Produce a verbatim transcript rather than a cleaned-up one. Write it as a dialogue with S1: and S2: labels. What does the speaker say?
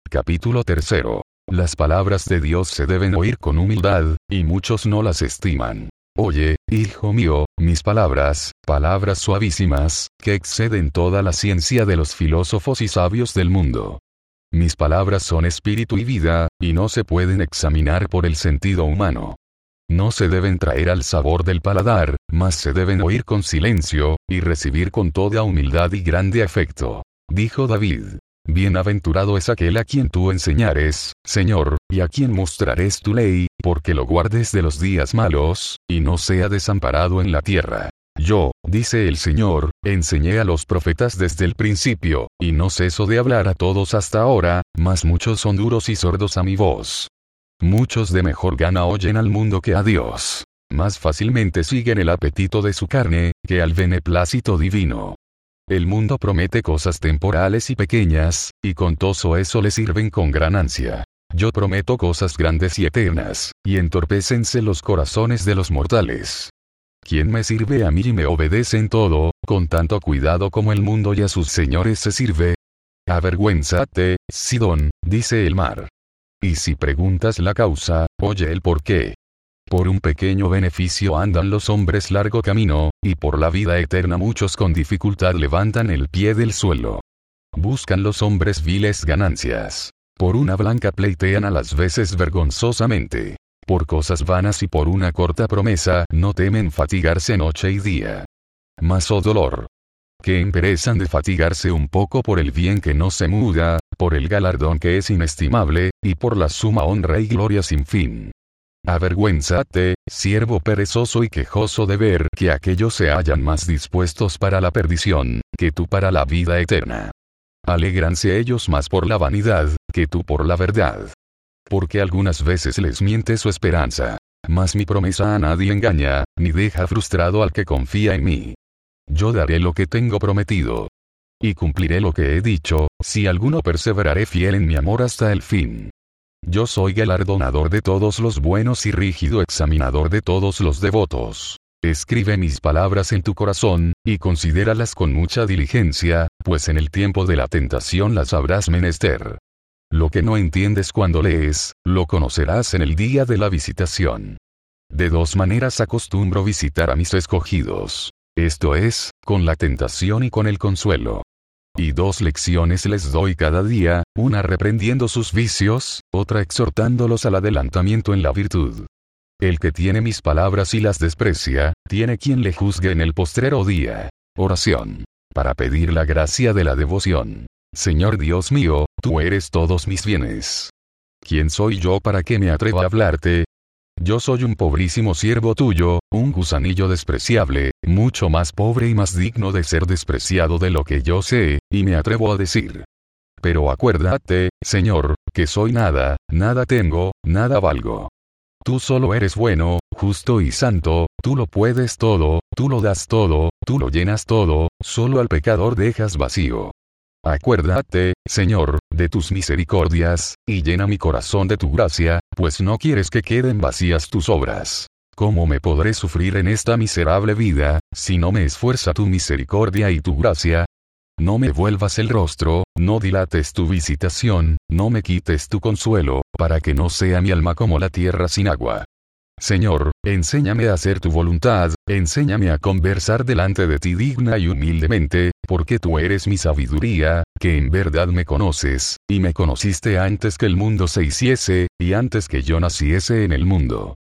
S1: Capítulo tercero. Las palabras de Dios se deben oír con humildad, y muchos no las estiman. Oye, hijo mío, mis palabras, palabras suavísimas, que exceden toda la ciencia de los filósofos y sabios del mundo. Mis palabras son espíritu y vida, y no se pueden examinar por el sentido humano. No se deben traer al sabor del paladar, mas se deben oír con silencio, y recibir con toda humildad y grande afecto. Dijo David: Bienaventurado es aquel a quien tú enseñares, Señor, y a quien mostrares tu ley, porque lo guardes de los días malos, y no sea desamparado en la tierra. Yo, dice el Señor, enseñé a los profetas desde el principio, y no ceso de hablar a todos hasta ahora, mas muchos son duros y sordos a mi voz. Muchos de mejor gana oyen al mundo que a Dios. Más fácilmente siguen el apetito de su carne, que al beneplácito divino. El mundo promete cosas temporales y pequeñas, y con todo eso le sirven con gran ansia. Yo prometo cosas grandes y eternas, y entorpécense los corazones de los mortales. ¿Quién me sirve a mí y me obedece en todo, con tanto cuidado como el mundo y a sus señores se sirve? Avergüénzate, Sidón, dice el mar. Y si preguntas la causa, oye el porqué. Por un pequeño beneficio andan los hombres largo camino, y por la vida eterna muchos con dificultad levantan el pie del suelo. Buscan los hombres viles ganancias. Por una blanca pleitean a las veces vergonzosamente. Por cosas vanas y por una corta promesa no temen fatigarse noche y día. Mas oh dolor, que emperezan de fatigarse un poco por el bien que no se muda, por el galardón que es inestimable, y por la suma honra y gloria sin fin. Avergüénzate, siervo perezoso y quejoso de ver que aquellos se hallan más dispuestos para la perdición, que tú para la vida eterna. Alégranse ellos más por la vanidad, que tú por la verdad. Porque algunas veces les miente su esperanza. Mas mi promesa a nadie engaña, ni deja frustrado al que confía en mí. Yo daré lo que tengo prometido. Y cumpliré lo que he dicho, si alguno perseveraré fiel en mi amor hasta el fin. Yo soy galardonador de todos los buenos y rígido examinador de todos los devotos. Escribe mis palabras en tu corazón, y considéralas con mucha diligencia, pues en el tiempo de la tentación las habrás menester. Lo que no entiendes cuando lees, lo conocerás en el día de la visitación. De dos maneras acostumbro visitar a mis escogidos. Esto es, con la tentación y con el consuelo. Y dos lecciones les doy cada día, una reprendiendo sus vicios, otra exhortándolos al adelantamiento en la virtud. El que tiene mis palabras y las desprecia, tiene quien le juzgue en el postrero día. Oración. Para pedir la gracia de la devoción. Señor Dios mío, tú eres todos mis bienes. ¿Quién soy yo para que me atreva a hablarte? Yo soy un pobrísimo siervo tuyo, un gusanillo despreciable, mucho más pobre y más digno de ser despreciado de lo que yo sé, y me atrevo a decir. Pero acuérdate, Señor, que soy nada, nada tengo, nada valgo. Tú solo eres bueno, justo y santo, tú lo puedes todo, tú lo das todo, tú lo llenas todo, solo al pecador dejas vacío. Acuérdate, Señor, de tus misericordias, y llena mi corazón de tu gracia, pues no quieres que queden vacías tus obras. ¿Cómo me podré sufrir en esta miserable vida, si no me esfuerza tu misericordia y tu gracia? No me vuelvas el rostro, no dilates tu visitación, no me quites tu consuelo, para que no sea mi alma como la tierra sin agua. Señor, enséñame a hacer tu voluntad, enséñame a conversar delante de ti digna y humildemente, porque tú eres mi sabiduría, que en verdad me conoces, y me conociste antes que el mundo se hiciese, y antes que yo naciese en el mundo.